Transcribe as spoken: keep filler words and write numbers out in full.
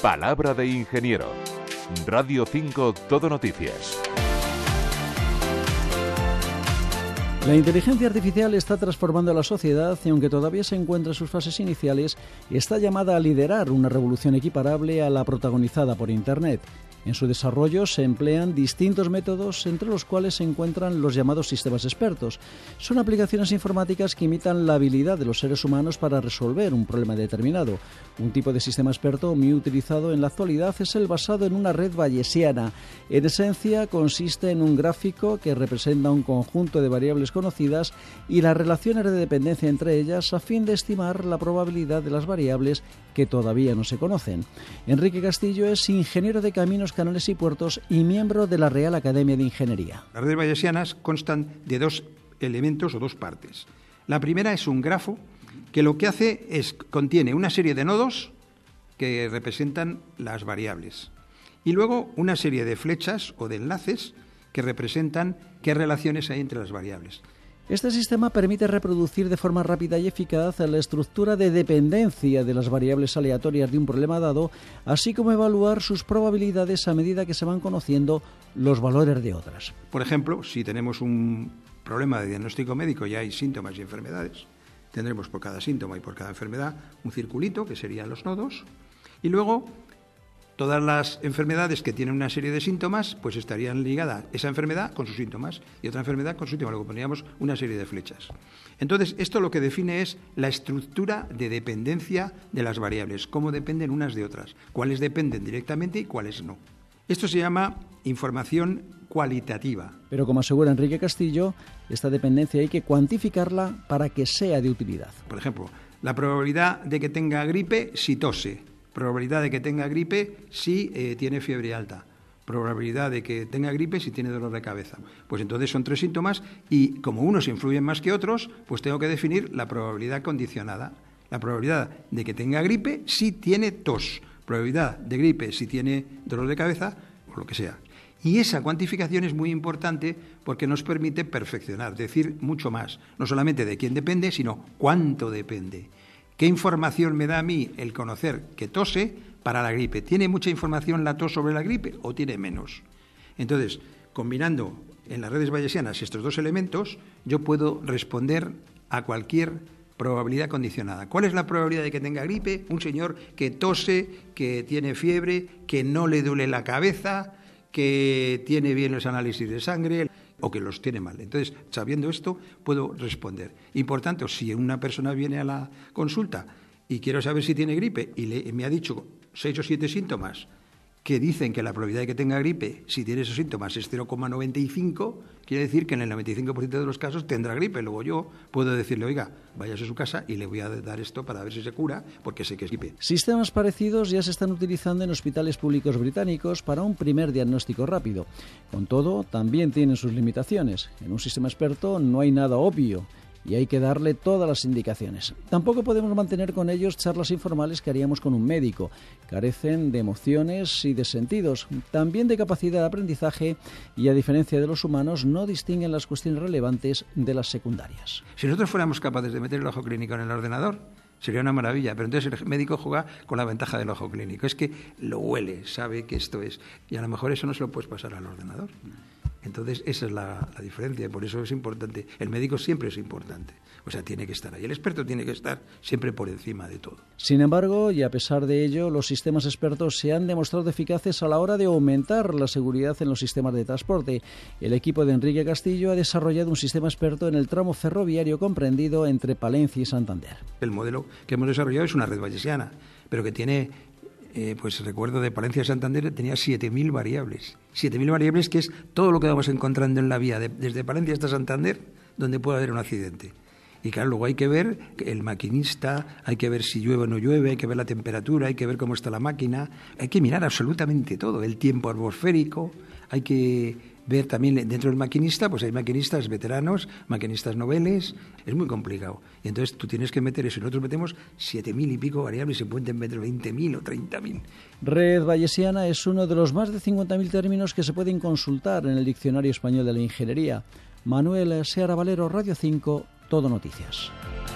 Palabra de ingeniero. Radio cinco Todo Noticias. La inteligencia artificial está transformando a la sociedad y, aunque todavía se encuentra en sus fases iniciales, está llamada a liderar una revolución equiparable a la protagonizada por Internet. En su desarrollo se emplean distintos métodos, entre los cuales se encuentran los llamados sistemas expertos. Son aplicaciones informáticas que imitan la habilidad de los seres humanos para resolver un problema determinado. Un tipo de sistema experto muy utilizado en la actualidad es el basado en una red bayesiana. En esencia, consiste en un gráfico que representa un conjunto de variables conocidas y las relaciones de dependencia entre ellas, a fin de estimar la probabilidad de las variables que todavía no se conocen. Enrique Castillo es ingeniero de caminos, canales y puertos y miembro de la Real Academia de Ingeniería. Las redes bayesianas constan de dos elementos o dos partes. La primera es un grafo que lo que hace es contiene una serie de nodos que representan las variables y luego una serie de flechas o de enlaces que representan qué relaciones hay entre las variables. Este sistema permite reproducir de forma rápida y eficaz la estructura de dependencia de las variables aleatorias de un problema dado, así como evaluar sus probabilidades a medida que se van conociendo los valores de otras. Por ejemplo, si tenemos un problema de diagnóstico médico y hay síntomas y enfermedades, tendremos por cada síntoma y por cada enfermedad un circulito, que serían los nodos, y luego todas las enfermedades que tienen una serie de síntomas, pues estarían ligadas esa enfermedad con sus síntomas y otra enfermedad con sus síntomas. Luego pondríamos una serie de flechas. Entonces, esto lo que define es la estructura de dependencia de las variables, cómo dependen unas de otras, cuáles dependen directamente y cuáles no. Esto se llama información cualitativa. Pero como asegura Enrique Castillo, esta dependencia hay que cuantificarla para que sea de utilidad. Por ejemplo, la probabilidad de que tenga gripe si tose. Probabilidad de que tenga gripe si eh, tiene fiebre alta. Probabilidad de que tenga gripe si tiene dolor de cabeza. Pues entonces son tres síntomas y como unos influyen más que otros, pues tengo que definir la probabilidad condicionada. La probabilidad de que tenga gripe si tiene tos. Probabilidad de gripe si tiene dolor de cabeza o lo que sea. Y esa cuantificación es muy importante porque nos permite perfeccionar, decir mucho más. No solamente de quién depende, sino cuánto depende. ¿Qué información me da a mí el conocer que tose para la gripe? ¿Tiene mucha información la tos sobre la gripe o tiene menos? Entonces, combinando en las redes bayesianas estos dos elementos, yo puedo responder a cualquier probabilidad condicionada. ¿Cuál es la probabilidad de que tenga gripe? Un señor que tose, que tiene fiebre, que no le duele la cabeza, que tiene bien los análisis de sangre o que los tiene mal. Entonces, sabiendo esto, puedo responder. Importante, si una persona viene a la consulta y quiero saber si tiene gripe y le, me ha dicho seis o siete síntomas que dicen que la probabilidad de que tenga gripe, si tiene esos síntomas, es cero coma noventa y cinco, quiere decir que en el noventa y cinco por ciento de los casos tendrá gripe. Luego yo puedo decirle, oiga, váyase a su casa y le voy a dar esto para ver si se cura, porque sé que es gripe. Sistemas parecidos ya se están utilizando en hospitales públicos británicos para un primer diagnóstico rápido. Con todo, también tienen sus limitaciones. En un sistema experto no hay nada obvio y hay que darle todas las indicaciones. Tampoco podemos mantener con ellos charlas informales que haríamos con un médico. Carecen de emociones y de sentidos, también de capacidad de aprendizaje y, a diferencia de los humanos, no distinguen las cuestiones relevantes de las secundarias. Si nosotros fuéramos capaces de meter el ojo clínico en el ordenador, sería una maravilla, pero entonces el médico juega con la ventaja del ojo clínico. Es que lo huele, sabe que esto es, y a lo mejor eso no se lo puedes pasar al ordenador. Entonces, esa es la, la diferencia, por eso es importante. El médico siempre es importante, o sea, tiene que estar ahí. El experto tiene que estar siempre por encima de todo. Sin embargo, y a pesar de ello, los sistemas expertos se han demostrado eficaces a la hora de aumentar la seguridad en los sistemas de transporte. El equipo de Enrique Castillo ha desarrollado un sistema experto en el tramo ferroviario comprendido entre Palencia y Santander. El modelo que hemos desarrollado es una red bayesiana, pero que tiene... Eh, pues recuerdo de Palencia a Santander tenía siete mil variables. siete mil variables, que es todo lo que vamos encontrando en la vía, de, desde Palencia hasta Santander, donde puede haber un accidente. Y claro, luego hay que ver el maquinista, hay que ver si llueve o no llueve, hay que ver la temperatura, hay que ver cómo está la máquina, hay que mirar absolutamente todo, el tiempo atmosférico, hay que ver también dentro del maquinista, pues hay maquinistas veteranos, maquinistas noveles, es muy complicado. Y entonces tú tienes que meter eso, y nosotros metemos siete mil y pico variables, se pueden meter veinte mil o treinta mil. Red bayesiana es uno de los más de cincuenta mil términos que se pueden consultar en el Diccionario Español de la Ingeniería. Manuel Seara Valero, Radio cinco, Todo Noticias.